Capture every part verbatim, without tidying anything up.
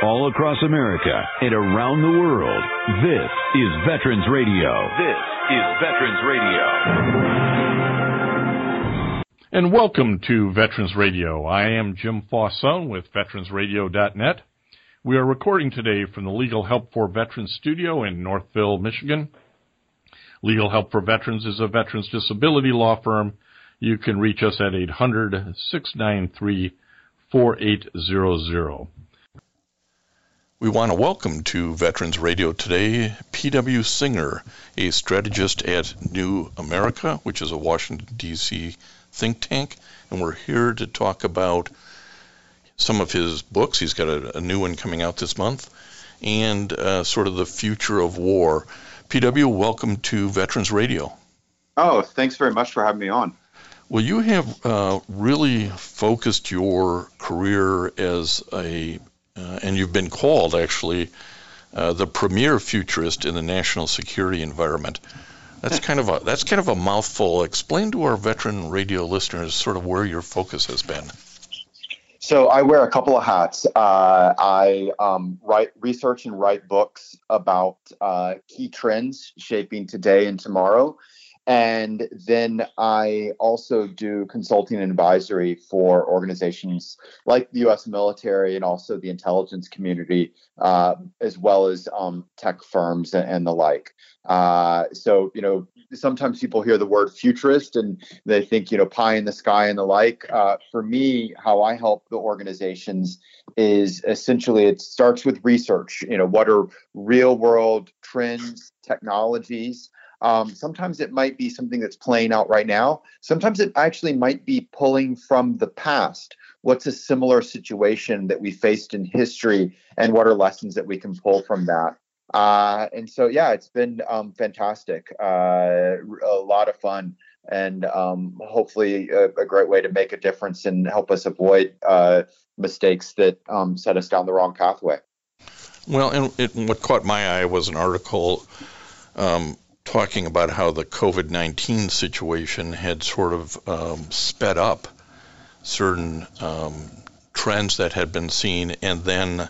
all across America and around the world. This is Veterans Radio. This is Veterans Radio. And welcome to Veterans Radio. I am Jim Fauson with veterans radio dot net. We are recording today from the Legal Help for Veterans studio in Northville, Michigan. Legal Help for Veterans is a veterans disability law firm. You can reach us at eight hundred, six nine three, four eight zero zero. We want to welcome to Veterans Radio today P W Singer, a strategist at New America, which is a Washington, D C think tank, and we're here to talk about some of his books. He's got a, a new one coming out this month, and uh, sort of the future of war. P W, welcome to Veterans Radio. Oh, thanks very much for having me on. Well, you have uh, really focused your career as a, uh, and you've been called actually, uh, the premier futurist in the national security environment. That's kind of a that's kind of a mouthful. Explain to our veteran radio listeners sort of where your focus has been. So I wear a couple of hats. Uh, I um, write research and write books about uh, key trends shaping today and tomorrow. And then I also do consulting and advisory for organizations like the U S military and also the intelligence community, uh, as well as um, tech firms and, and the like. Uh, so, you know, sometimes people hear the word futurist and they think, you know, pie in the sky and the like. Uh, for me, how I help the organizations is essentially it starts with research. You know, what are real world trends, technologies? Um, sometimes it might be something that's playing out right now. Sometimes it actually might be pulling from the past. What's a similar situation that we faced in history, and what are lessons that we can pull from that? Uh, and so, yeah, it's been um, fantastic, uh, a lot of fun, and um, hopefully a, a great way to make a difference and help us avoid uh, mistakes that um, set us down the wrong pathway. Well, and it, what caught my eye was an article um, talking about how the COVID nineteen situation had sort of um, sped up certain um, trends that had been seen, and then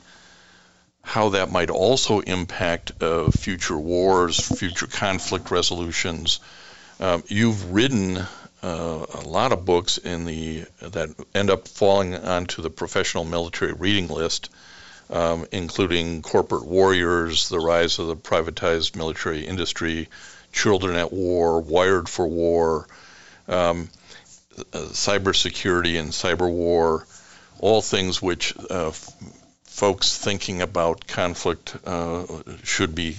how that might also impact uh, future wars, future conflict resolutions. Um, you've written uh, a lot of books in the that end up falling onto the professional military reading list, um, including Corporate Warriors, The Rise of the Privatized Military Industry, Children at War, Wired for War, um, uh, Cybersecurity and Cyber War, all things which uh, f- folks thinking about conflict uh, should be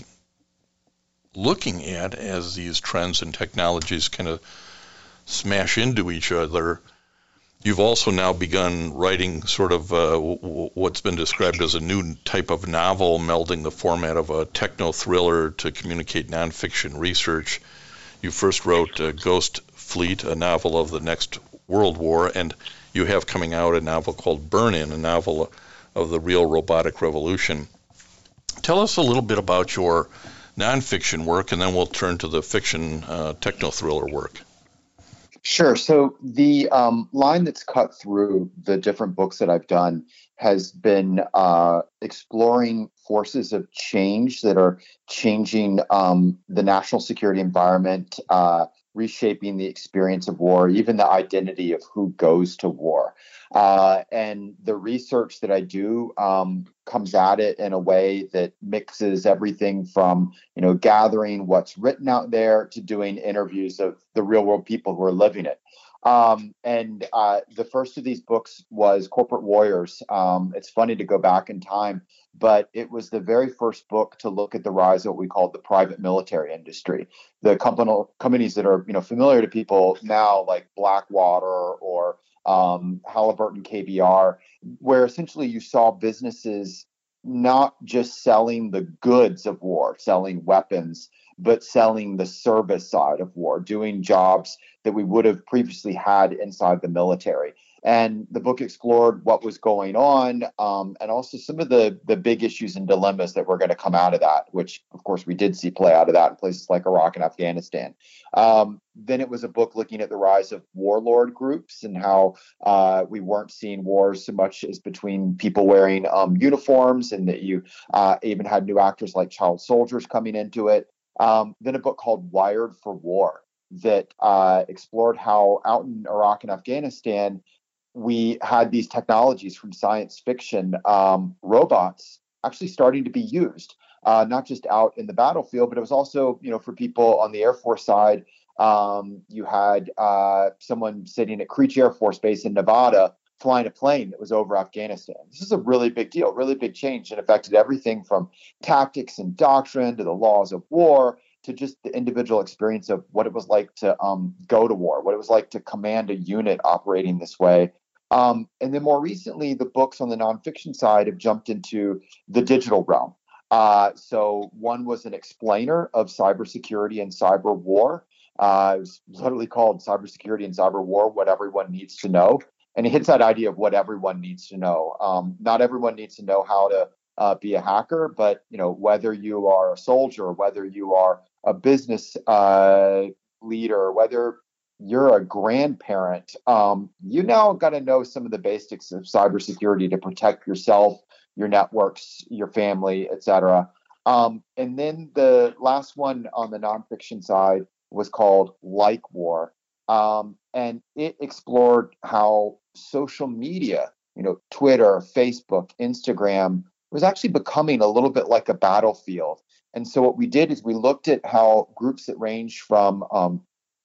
looking at as these trends and technologies kind of smash into each other. You've also now begun writing sort of uh, w- what's been described as a new type of novel, melding the format of a techno-thriller to communicate nonfiction research. You first wrote uh, Ghost Fleet, a novel of the next World War, and you have coming out a novel called Burn-In, a novel of the real robotic revolution. Tell us a little bit about your nonfiction work, and then we'll turn to the fiction uh, techno-thriller work. Sure. So the um, line that's cut through the different books that I've done has been uh, exploring forces of change that are changing um, the national security environment, uh, reshaping the experience of war, even the identity of who goes to war. Uh, and the research that I do um, comes at it in a way that mixes everything from, you know, gathering what's written out there to doing interviews of the real world people who are living it. Um, and uh, the first of these books was Corporate Warriors. Um, it's funny to go back in time, but it was the very first book to look at the rise of what we call the private military industry. The company, companies that are, you know, familiar to people now, like Blackwater or um, Halliburton K B R, where essentially you saw businesses not just selling the goods of war, selling weapons, but selling the service side of war, doing jobs that we would have previously had inside the military. And the book explored what was going on, um, and also some of the the big issues and dilemmas that were going to come out of that, which, of course, we did see play out of that in places like Iraq and Afghanistan. Um, then it was a book looking at the rise of warlord groups and how uh, we weren't seeing wars so much as between people wearing um, uniforms, and that you uh, even had new actors like child soldiers coming into it. Um, then a book called Wired for War that uh, explored how out in Iraq and Afghanistan, we had these technologies from science fiction, um, robots actually starting to be used, uh, not just out in the battlefield, but it was also, you know, for people on the Air Force side. Um, you had uh, someone sitting at Creech Air Force Base in Nevada flying a plane that was over Afghanistan. This is a really big deal, really big change, and affected everything from tactics and doctrine to the laws of war to just the individual experience of what it was like to um, go to war, what it was like to command a unit operating this way. Um, and then more recently, the books on the nonfiction side have jumped into the digital realm. Uh, so one was an explainer of cybersecurity and cyber war. Uh, it was literally called Cybersecurity and Cyber War, What Everyone Needs to Know. And it hits that idea of what everyone needs to know. Um, not everyone needs to know how to uh, be a hacker, but you know, whether you are a soldier, whether you are a business uh, leader, whether you're a grandparent, um, you now got to know some of the basics of cybersecurity to protect yourself, your networks, your family, et cetera. Um, and then the last one on the nonfiction side was called Like War. Um, and it explored how social media, you know, Twitter, Facebook, Instagram, was actually becoming a little bit like a battlefield. And so what we did is we looked at how groups that range from um,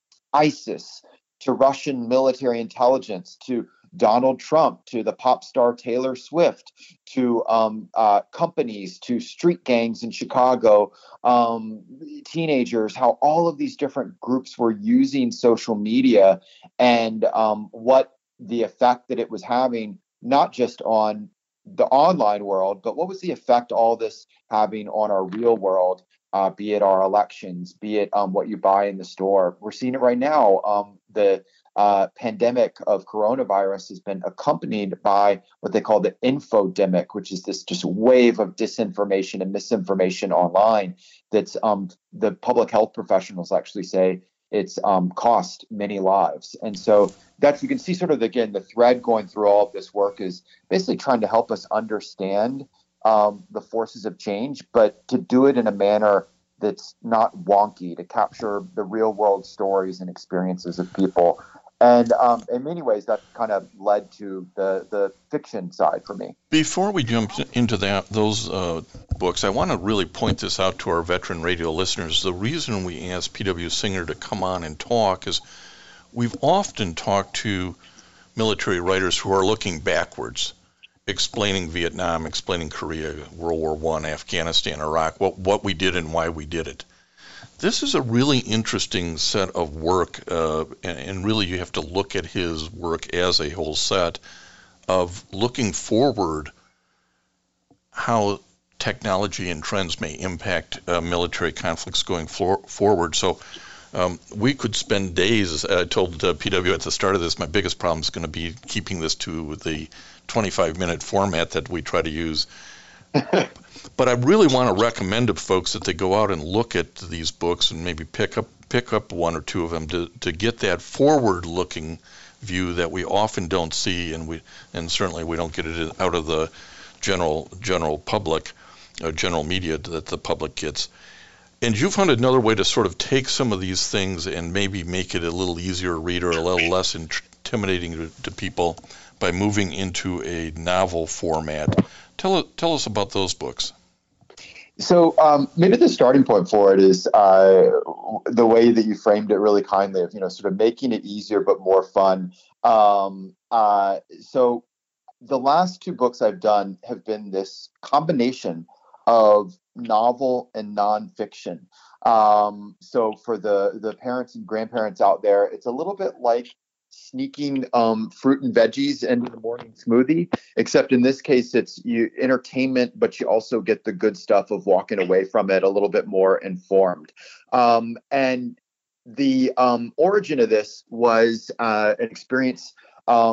ISIS to Russian military intelligence to Donald Trump to the pop star Taylor Swift to um, uh, companies to street gangs in Chicago, um, teenagers, how all of these different groups were using social media, and um, what the effect that it was having, not just on the online world, but what was the effect all this having on our real world? Uh, be it our elections, be it um, what you buy in the store. We're seeing it right now. Um, the uh, pandemic of coronavirus has been accompanied by what they call the infodemic, which is this just wave of disinformation and misinformation online that's um, the public health professionals actually say it's um, cost many lives. And so that's, you can see sort of, again, the thread going through all of this work is basically trying to help us understand Um, the forces of change, but to do it in a manner that's not wonky, to capture the real world stories and experiences of people. And um, in many ways, that kind of led to the, the fiction side for me. Before we jump into that, those uh, books, I want to really point this out to our veteran radio listeners. The reason we asked P W Singer to come on and talk is we've often talked to military writers who are looking backwards, explaining Vietnam, explaining Korea, World War One, Afghanistan, Iraq, what what we did and why we did it. This is a really interesting set of work, uh, and, and really you have to look at his work as a whole set of looking forward, how technology and trends may impact uh, military conflicts going for, forward. So um, we could spend days. I told uh, P W at the start of this, my biggest problem is going to be keeping this to the twenty-five minute format that we try to use. But I really want to recommend to folks that they go out and look at these books and maybe pick up pick up one or two of them to, to get that forward looking view that we often don't see, and we and certainly we don't get it out of the general general public, uh, general media that the public gets. And you found another way to sort of take some of these things and maybe make it a little easier to read or a little less intimidating to, to people by moving into a novel format. Tell tell us about those books. So um, maybe the starting point for it is uh, the way that you framed it really kindly, of, you know, sort of making it easier but more fun. Um, uh, so the last two books I've done have been this combination of novel and nonfiction. Um, so for the the parents and grandparents out there, it's a little bit like sneaking um, fruit and veggies into the morning smoothie, except in this case, it's you entertainment, but you also get the good stuff of walking away from it a little bit more informed. Um, and the um, origin of this was uh, an experience um,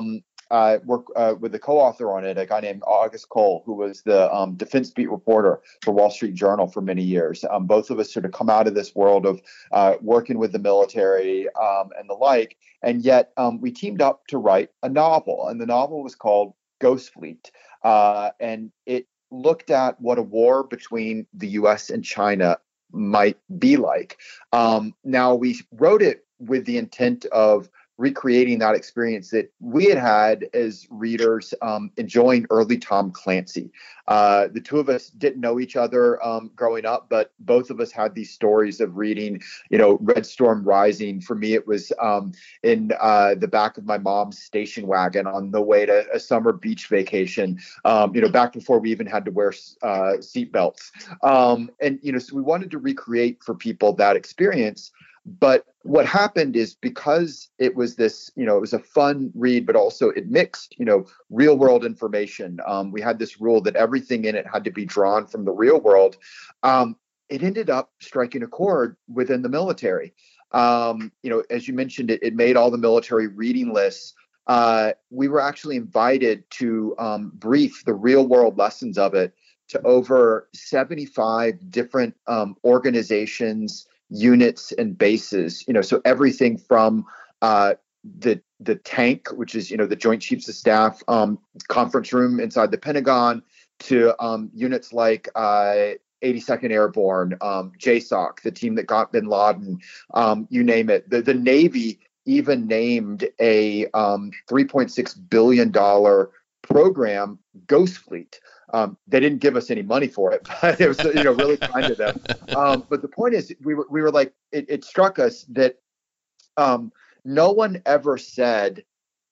uh, work uh, with the co-author on it, a guy named August Cole, who was the um, defense beat reporter for Wall Street Journal for many years. Um, both of us sort of come out of this world of uh, working with the military um, and the like, and yet um, we teamed up to write a novel, and the novel was called Ghost Fleet, uh, and it looked at what a war between the U S and China might be like. Um, now, we wrote it with the intent of recreating that experience that we had had as readers um, enjoying early Tom Clancy. Uh, the two of us didn't know each other um, growing up, but both of us had these stories of reading, you know, Red Storm Rising. For me, it was um, in uh, the back of my mom's station wagon on the way to a summer beach vacation, um, you know, back before we even had to wear uh, seatbelts. Um, and, you know, so we wanted to recreate for people that experience. But what happened is, because it was this, you know, it was a fun read, but also it mixed, you know, real world information. Um, we had this rule that everything in it had to be drawn from the real world. Um, it ended up striking a chord within the military. Um, you know, as you mentioned, it, it made all the military reading lists. Uh, we were actually invited to um, brief the real world lessons of it to over seventy-five different um, organizations, units, and bases. You know, so everything from uh, the the tank, which is, you know, the Joint Chiefs of Staff um, conference room inside the Pentagon, to um, units like uh, eighty-second Airborne, um, J SOC, the team that got Bin Laden, um, you name it. The, the Navy even named a um, three point six billion dollars program Ghost Fleet. Um, they didn't give us any money for it, but it was, you know, really kind of them. Um, but the point is, we were we were like, it, it struck us that um, no one ever said,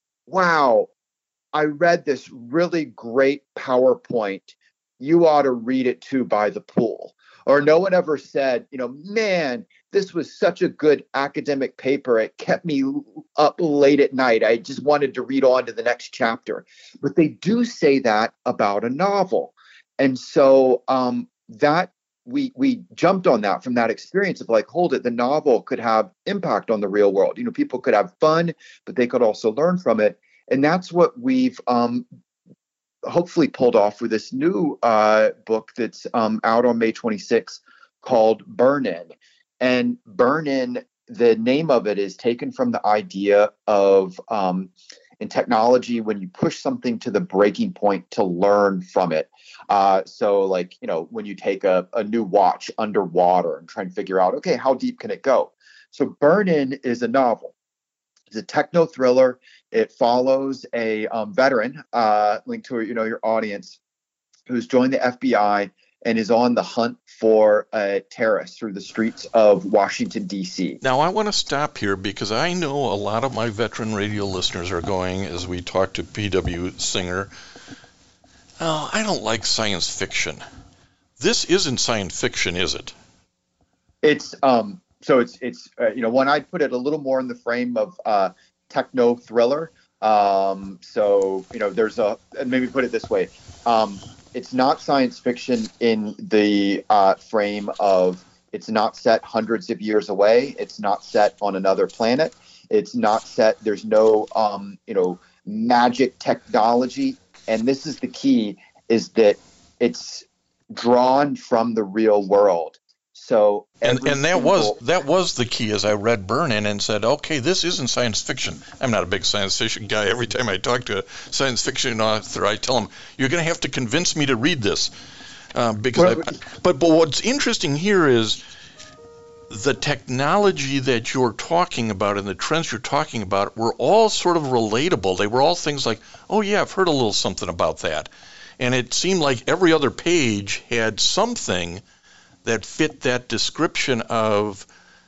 "Wow, I read this really great PowerPoint. You ought to read it too by the pool." Or no one ever said, you know, "Man, this was such a good academic paper. It kept me up late at night. I just wanted to read on to the next chapter." But they do say that about a novel. And so um, that we we jumped on that from that experience of like, hold it, the novel could have impact on the real world. You know, people could have fun, but they could also learn from it. And that's what we've um, hopefully pulled off with this new uh, book that's um, out on May twenty-sixth called Burn In. And Burn In, the name of it is taken from the idea of um, in technology, when you push something to the breaking point to learn from it. Uh, so like, you know, when you take a, a new watch underwater and try and figure out, okay, how deep can it go? So Burn In is a novel. It's a techno thriller. It follows a um, veteran, uh, linked to, you know, your audience, who's joined the F B I and is on the hunt for a terrorist through the streets of Washington, D C. Now, I want to stop here because I know a lot of my veteran radio listeners are going, as we talk to P W Singer, oh, I don't like science fiction. This isn't science fiction, is it? It's um. So it's it's uh, you know, one, I'd put it a little more in the frame of uh, techno thriller. Um. So you know, there's a, and maybe put it this way. Um. It's not science fiction in the uh, frame of, it's not set hundreds of years away. It's not set on another planet. It's not set, there's no, um, you know, magic technology. And this is the key, is that it's drawn from the real world. So and and that single, was that was the key, as I read Burn In and said, okay, this isn't science fiction. I'm not a big science fiction guy. Every time I talk to a science fiction author, I tell them, you're going to have to convince me to read this. Uh, because well, I, but but what's interesting here is the technology that you're talking about and the trends you're talking about were all sort of relatable. They were all things like, oh yeah, I've heard a little something about that. And it seemed like every other page had something that fit that description of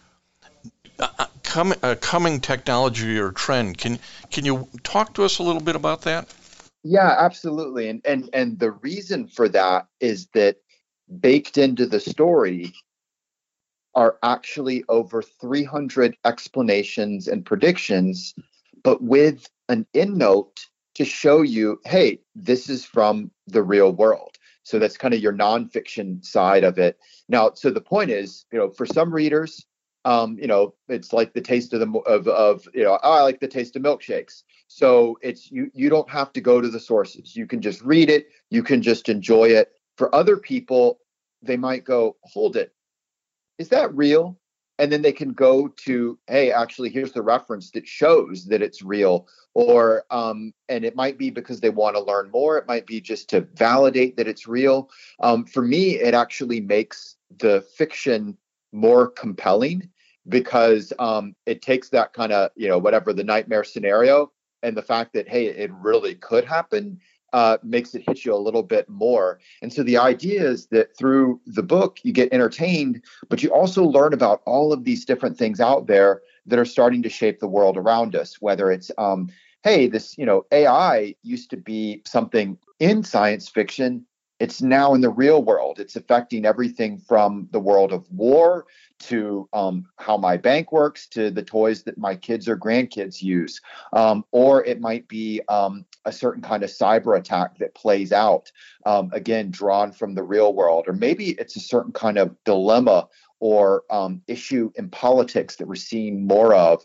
uh, com- uh, coming technology or trend. Can can you talk to us a little bit about that? Yeah, absolutely. And and and the reason for that is that baked into the story are actually over three hundred explanations and predictions, but with an endnote to show you, hey, this is from the real world. So that's kind of your nonfiction side of it. Now, so the point is, you know, for some readers, Um, you know, it's like the taste of the of of you know, oh, I like the taste of milkshakes. So it's you you don't have to go to the sources. You can just read it. You can just enjoy it. For other people, they might go, hold it. Is that real? And then they can go to, hey, actually, here's the reference that shows that it's real. Or, um, and it might be because they want to learn more. It might be just to validate that it's real. Um, for me, it actually makes the fiction more compelling because um, it takes that kind of, you know, whatever the nightmare scenario and the fact that, hey, it really could happen uh, makes it hit you a little bit more. And so the idea is that through the book, you get entertained, but you also learn about all of these different things out there that are starting to shape the world around us, whether it's, um, hey, this, you know, A I used to be something in science fiction. It's now in the real world. It's affecting everything from the world of war to um, how my bank works to the toys that my kids or grandkids use. Um, or it might be um, a certain kind of cyber attack that plays out, um, again, drawn from the real world. Or maybe it's a certain kind of dilemma or um, issue in politics that we're seeing more of,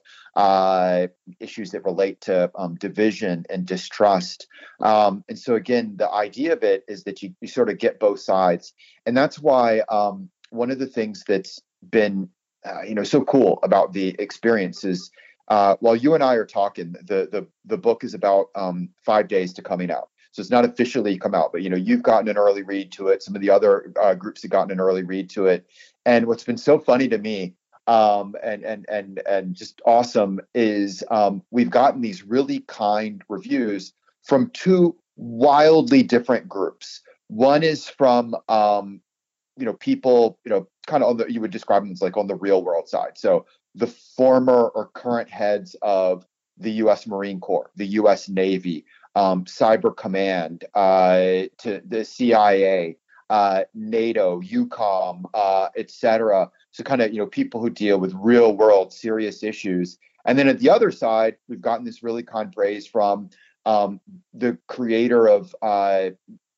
uh, issues that relate to um, division and distrust. Um, and so, again, the idea of it is that you, you sort of get both sides. And that's why um, one of the things that's been, uh, you know, so cool about the experience is uh, while you and I are talking, the the the book is about um, five days to coming out. So it's not officially come out, but you know, you've gotten an early read to it. Some of the other uh, groups have gotten an early read to it. And what's been so funny to me, um, and and and and just awesome, is um, we've gotten these really kind reviews from two wildly different groups. One is from um, you know, people, you know, kind of on the, you would describe them as like on the real world side. So the former or current heads of the U S Marine Corps, the U S Navy, um, Cyber Command, uh, to the C I A, uh, NATO, EUCOM, uh, et cetera. So kind of, you know, people who deal with real world serious issues. And then at the other side, we've gotten this really kind praise from um, the creator of uh,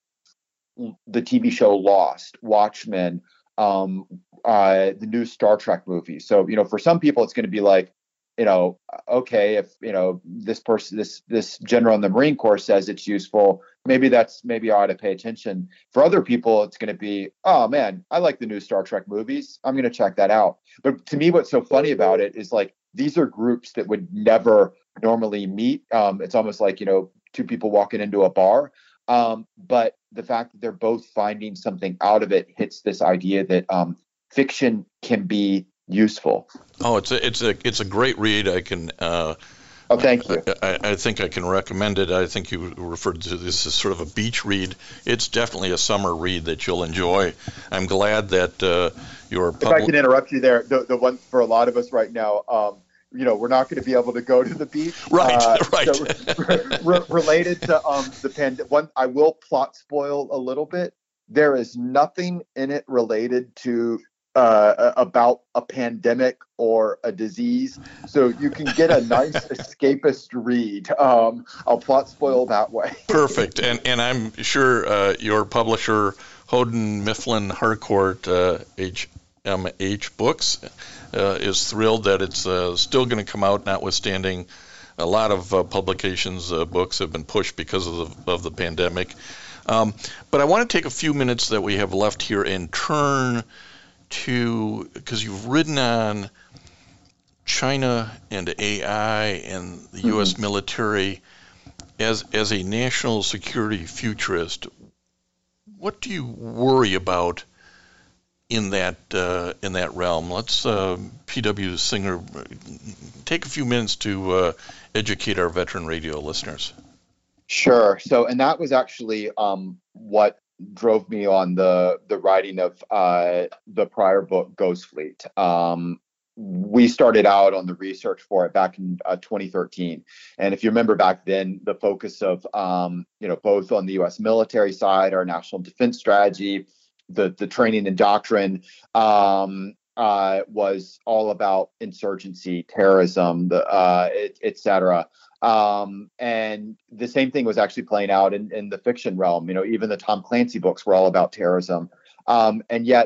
the T V show Lost, Watchmen, um, uh, the new Star Trek movie. So, you know, for some people, it's going to be like, you know, okay, if, you know, this person, this, this general in the Marine Corps says it's useful, maybe that's, maybe I ought to pay attention. For other people, it's going to be, oh man, I like the new Star Trek movies. I'm going to check that out. But to me, what's so funny about it is like, these are groups that would never normally meet. Um, it's almost like, you know, two people walking into a bar. Um, but the fact that they're both finding something out of it hits this idea that um, fiction can be useful. Oh, it's a it's a it's a great read. I can. Uh, oh, thank you. I, I think I can recommend it. I think you referred to this as sort of a beach read. It's definitely a summer read that you'll enjoy. I'm glad that uh, your. Pub- if I can interrupt you there, the the one for a lot of us right now. Um, you know, we're not going to be able to go to the beach. Right, uh, right. So re- re- related to um, the pandemic, one, I will plot spoil a little bit. There is nothing in it related to uh, about a pandemic or a disease. So you can get a nice escapist read. Um, I'll plot spoil that way. Perfect. And and I'm sure uh, your publisher, Houghton Mifflin Harcourt, uh, H M H Books, Uh, is thrilled that it's uh, still going to come out, notwithstanding a lot of uh, publications, uh, books have been pushed because of the, of the pandemic. Um, but I want to take a few minutes that we have left here and turn to, because you've written on China and A I and the mm-hmm. U S military as as a national security futurist. What do you worry about in that uh, in that realm? Let's uh, P W Singer take a few minutes to uh, educate our veteran radio listeners. Sure. So, and that was actually um, what drove me on the the writing of uh, the prior book, Ghost Fleet. Um, we started out on the research for it back in uh, twenty thirteen, and if you remember back then, the focus of um, you know both on the U S military side, our national defense strategy, the the training and doctrine um, uh, was all about insurgency, terrorism, the uh, et, et cetera. Um, and the same thing was actually playing out in, in the fiction realm. You know, even the Tom Clancy books were all about terrorism. Um, and yet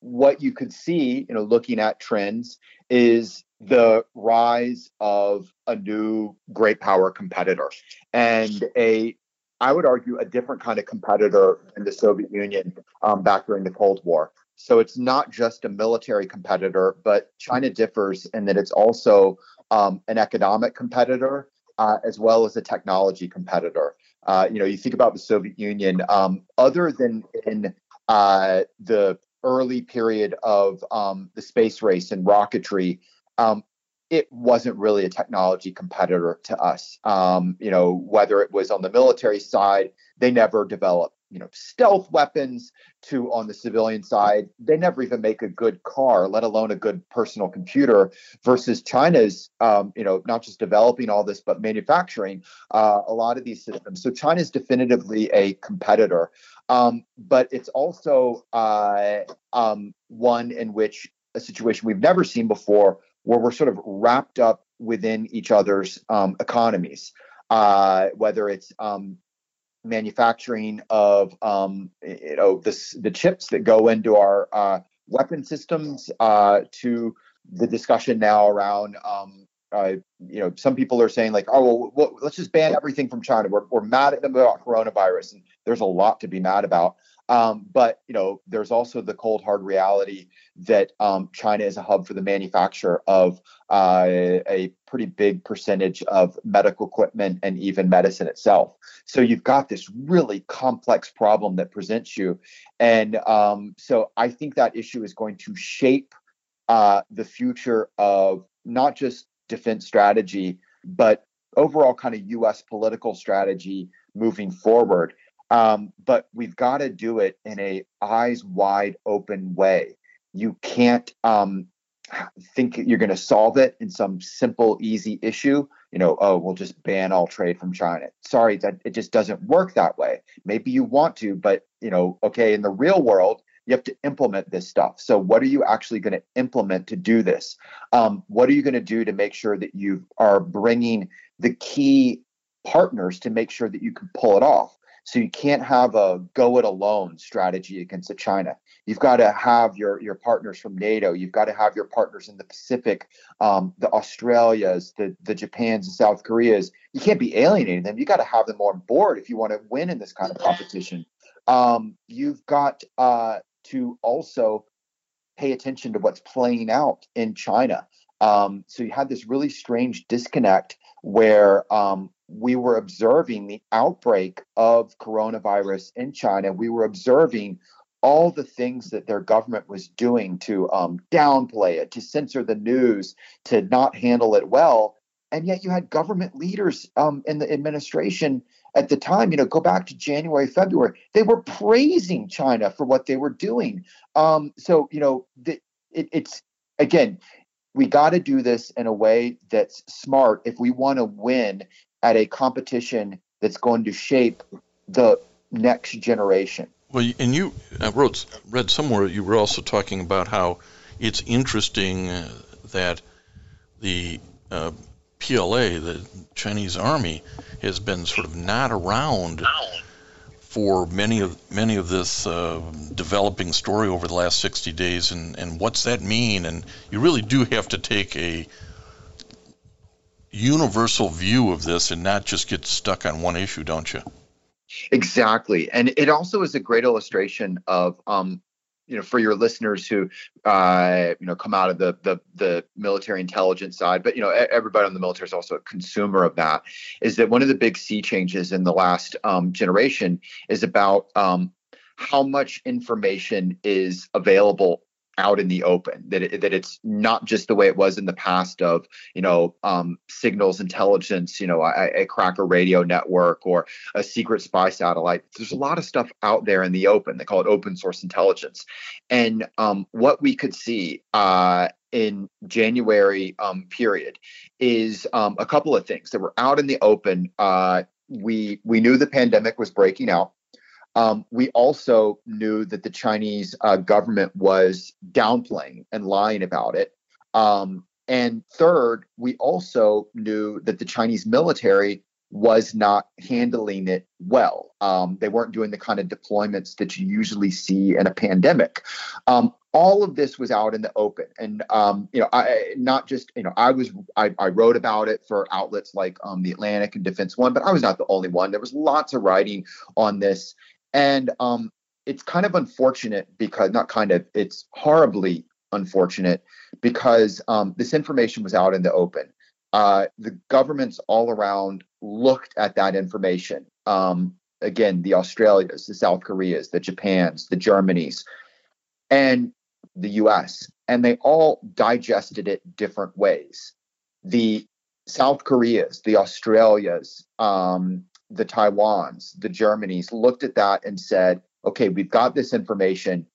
what you could see, you know, looking at trends, is the rise of a new great power competitor, and a, I would argue, a different kind of competitor in the Soviet Union um, back during the Cold War. So it's not just a military competitor, but China differs in that it's also um, an economic competitor uh, as well as a technology competitor. Uh, you know, you think about the Soviet Union, um, other than in uh, the early period of um, the space race and rocketry, um, it wasn't really a technology competitor to us. Um, you know, whether it was on the military side, they never developed, you know, stealth weapons, to on the civilian side, they never even make a good car, let alone a good personal computer, versus China's, um, you know, not just developing all this, but manufacturing uh, a lot of these systems. So China is definitively a competitor, um, but it's also uh, um, one in which a situation we've never seen before, where we're sort of wrapped up within each other's um, economies, uh, whether it's um, manufacturing of um, you know the the chips that go into our uh, weapon systems, uh, to the discussion now around um, uh, you know some people are saying like, oh well, well let's just ban everything from China. We're we're mad at them about coronavirus, and there's a lot to be mad about. Um, but you know there's also the cold hard reality that um, China is a hub for the manufacture of uh, a pretty big percentage of medical equipment and even medicine itself. So you've got this really complex problem that presents you. And um, so I think that issue is going to shape uh, the future of not just defense strategy, but overall kind of U S political strategy moving forward. Um, but we've got to do it in a eyes wide open way. You can't um, think you're going to solve it in some simple, easy issue. You know, oh, we'll just ban all trade from China. Sorry, that it just doesn't work that way. Maybe you want to, but you know, okay, in the real world, you have to implement this stuff. So what are you actually going to implement to do this? Um, what are you going to do to make sure that you are bringing the key partners to make sure that you can pull it off? So you can't have a go it alone strategy against the China. You've got to have your, your partners from NATO. You've got to have your partners in the Pacific, um, the Australias, the, the Japans, and South Koreas. You can't be alienating them. You got to have them on board if you want to win in this kind of competition. Um, you've got uh, to also pay attention to what's playing out in China. Um, so you had this really strange disconnect where um, we were observing the outbreak of coronavirus in China. We were observing all the things that their government was doing to um, downplay it, to censor the news, to not handle it well. And yet you had government leaders um, in the administration at the time, you know, go back to January, February, they were praising China for what they were doing. Um, so, you know, the, it, it's, again, we got to do this in a way that's smart if we want to win at a competition that's going to shape the next generation. Well, and you I wrote, read somewhere you were also talking about how it's interesting uh, that the uh, P L A, the Chinese army, has been sort of not around for many of many of this uh, developing story over the last sixty days, and, and what's that mean? And you really do have to take a universal view of this and not just get stuck on one issue, don't you? Exactly. And it also is a great illustration of, um, you know, for your listeners who, uh, you know, come out of the, the the military intelligence side, but, you know, everybody in the military is also a consumer of that, is that one of the big sea changes in the last um, generation is about um, how much information is available out in the open, that it, that it's not just the way it was in the past of, you know, um, signals intelligence, you know, a, a cracker radio network or a secret spy satellite. There's a lot of stuff out there in the open. They call it open source intelligence. And um, what we could see uh, in January um, period is um, a couple of things that were out in the open. Uh, we we knew the pandemic was breaking out. Um, we also knew that the Chinese uh, government was downplaying and lying about it. Um, and third, we also knew that the Chinese military was not handling it well. Um, they weren't doing the kind of deployments that you usually see in a pandemic. Um, all of this was out in the open. And, um, you know, I not just, you know, I was, I, I wrote about it for outlets like um, The Atlantic and Defense One, but I was not the only one. There was lots of writing on this. And um, it's kind of unfortunate because, not kind of, it's horribly unfortunate because um, this information was out in the open. Uh, the governments all around looked at that information. Um, again, the Australias, the South Koreas, the Japans, the Germanys, and the U S, and they all digested it different ways. The South Koreas, the Australias, um, the Taiwans, the Germanys looked at that and said, okay, we've got this information.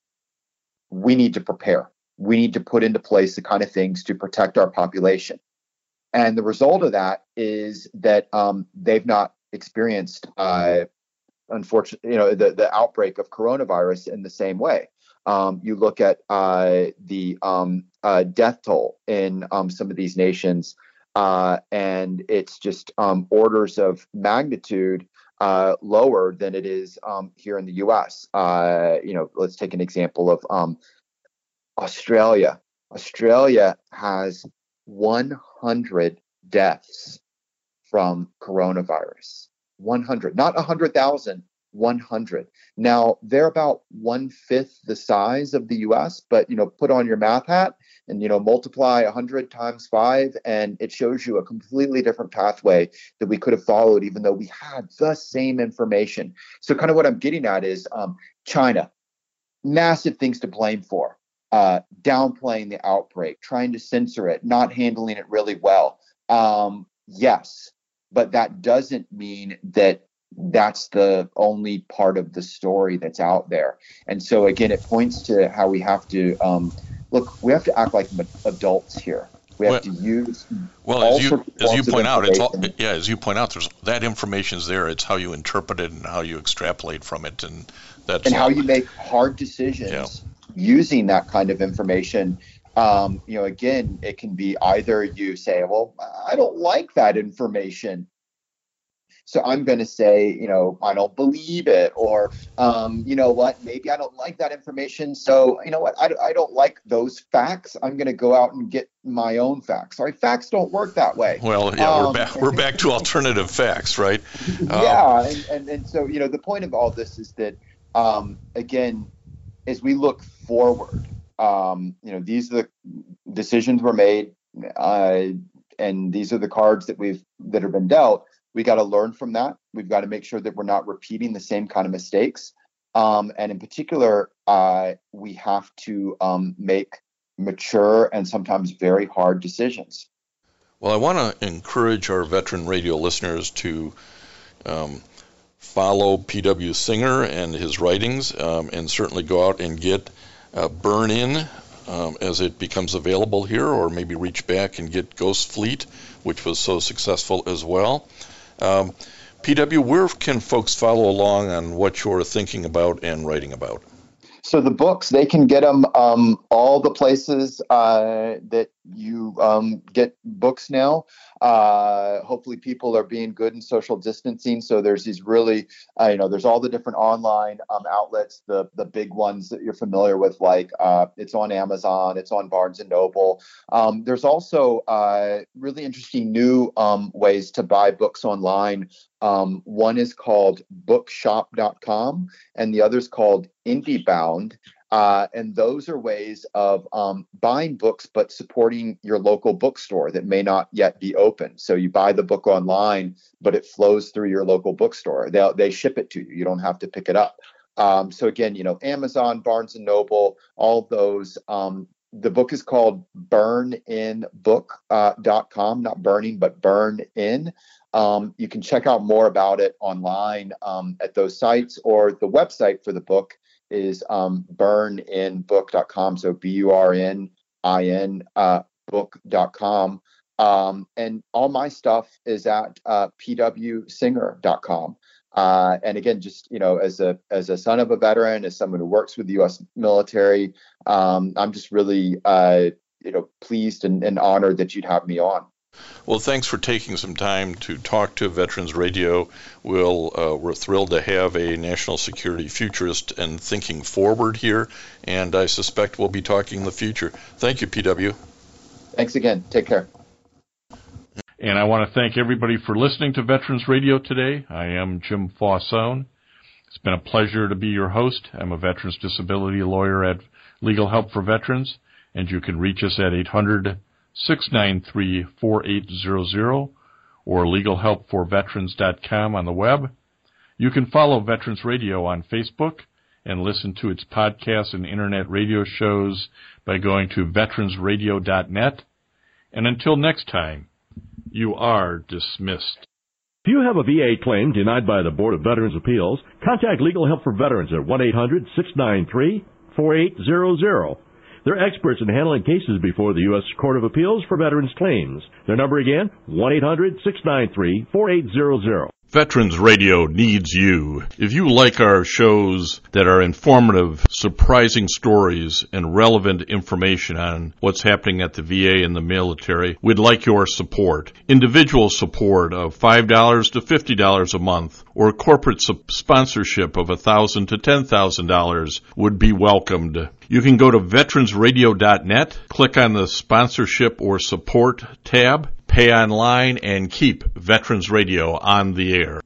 We need to prepare. We need to put into place the kind of things to protect our population. And the result of that is that um, they've not experienced, uh, unfortunately, you know, the, the outbreak of coronavirus in the same way. Um, you look at uh, the um, uh, death toll in um, some of these nations, uh, and it's just um, orders of magnitude uh, lower than it is um, here in the U S. Uh, you know, let's take an example of um, Australia. Australia has one hundred deaths from coronavirus. one hundred, not one hundred thousand. one hundred. Now, they're about one-fifth the size of the U S, but, you know, put on your math hat and, you know, multiply one hundred times five, and it shows you a completely different pathway that we could have followed, even though we had the same information. So kind of what I'm getting at is um, China, massive things to blame for, uh, downplaying the outbreak, trying to censor it, not handling it really well. Um, yes, but that doesn't mean that that's the only part of the story that's out there. And so again, it points to how we have to um, look. We have to act like adults here. We have well, to use well all as you sorts as you of point out, it's all, yeah, as you point out, there's that information's there. It's how you interpret it and how you extrapolate from it, and that's and all. how you make hard decisions Yeah. using that kind of information. Um, you know, again, it can be either you say, well, I don't like that information, so I'm going to say, you know, I don't believe it, or, um, you know what, maybe I don't like that information. So, you know what, I, I don't like those facts. I'm going to go out and get my own facts. Sorry, facts don't work that way. Well, yeah, Um, we're back. We're back to alternative facts, right? Yeah, Um, and, and and so, you know, the point of all this is that, um, again, as we look forward, um, you know, these are the decisions were made, uh, and these are the cards that we've that have been dealt. We got to learn from that. We've got to make sure that we're not repeating the same kind of mistakes. Um, and in particular, uh, we have to um, make mature and sometimes very hard decisions. Well, I want to encourage our veteran radio listeners to um, follow P W Singer and his writings, um, and certainly go out and get uh, Burn In um, as it becomes available here, or maybe reach back and get Ghost Fleet, which was so successful as well. Um, P W, where can folks follow along on what you're thinking about and writing about? So the books, they can get them um, all the places uh, that you um, get books now. Uh, hopefully people are being good in social distancing. So there's these really, uh, you know, there's all the different online um, outlets, the the big ones that you're familiar with, like uh, it's on Amazon, it's on Barnes and Noble. Um, there's also uh, really interesting new um, ways to buy books online. Um, one is called bookshop dot com and the other is called IndieBound. Uh, and those are ways of um, buying books, but supporting your local bookstore that may not yet be open. So you buy the book online, but it flows through your local bookstore. They they ship it to you. You don't have to pick it up. Um, so again, you know, Amazon, Barnes and Noble, all of those. Um, the book is called burn in book dot com, not burning, but burn in. Um, you can check out more about it online um, at those sites, or the website for the book is um, burn in book dot com. So B U R N I N uh, book dot com. Um, and all my stuff is at uh, P W singer dot com. Uh, and again, just, you know, as a as a son of a veteran, as someone who works with the U S military, um, I'm just really, uh, you know, pleased and, and honored that you'd have me on. Well, thanks for taking some time to talk to Veterans Radio. We'll, uh, we're thrilled to have a national security futurist and thinking forward here, and I suspect we'll be talking in the future. Thank you, P W. Thanks again. Take care. And I want to thank everybody for listening to Veterans Radio today. I am Jim Faussone. It's been a pleasure to be your host. I'm a veterans disability lawyer at Legal Help for Veterans, and you can reach us at eight hundred, six nine three, four eight zero zero or legal help for veterans dot com on the web. You can follow Veterans Radio on Facebook and listen to its podcasts and internet radio shows by going to veterans radio dot net. And until next time, you are dismissed. If you have a V A claim denied by the Board of Veterans' Appeals, contact Legal Help for Veterans at one eight hundred, six nine three, four eight zero zero. They're experts in handling cases before the U S Court of Appeals for Veterans Claims. Their number again, one eight hundred, six nine three, four eight zero zero. Veterans Radio needs you. If you like our shows that are informative, surprising stories, and relevant information on what's happening at the V A and the military, we'd like your support. Individual support of five dollars to fifty dollars a month or corporate sponsorship of one thousand dollars to ten thousand dollars would be welcomed. You can go to veterans radio dot net, click on the sponsorship or support tab, pay online, and keep Veterans Radio on the air.